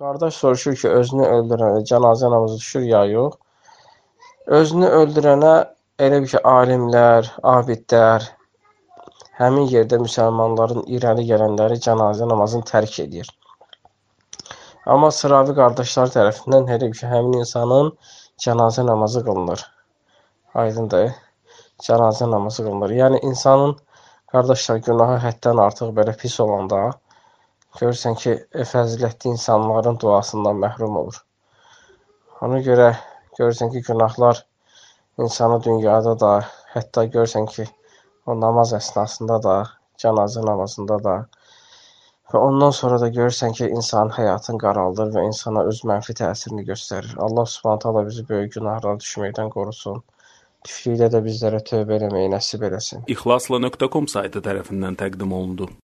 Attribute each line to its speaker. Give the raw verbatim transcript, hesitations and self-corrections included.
Speaker 1: Qardaş soruşur ki, özünü öldürənə cənazə namazı düşür ya yox? Özünü öldürənə elə bir ki, alimlər, abidlər, həmin yerdə müsəlmanların irəli gələnləri cənazə namazını tərk edir. Amma sıravi qardaşlar tərəfindən elə bir ki, həmin insanın cənazə namazı qılınır. Aydındır, cənazə namazı qılınır. Yəni, insanın, qardaşlar, günahı həddən artıq belə pis olanda, görürsən ki, fəzilətli insanların duasından məhrum olur. Ona görə görürsən ki, günahlar insanı dünyada da, hətta görürsən ki, o namaz əsnasında da, cənazə namazında da və ondan sonra da görürsən ki, insanın həyatını qaraldır və insana öz mənfi təsirini göstərir. Allah Subhanahu taala bizi böyük günahlara düşməkdən qorusun. Düşdükdə də bizlərə tövbə eləməyi nəsib eləsin.
Speaker 2: İxlasla nöqtə com saytı tərəfindən təqdim olundu.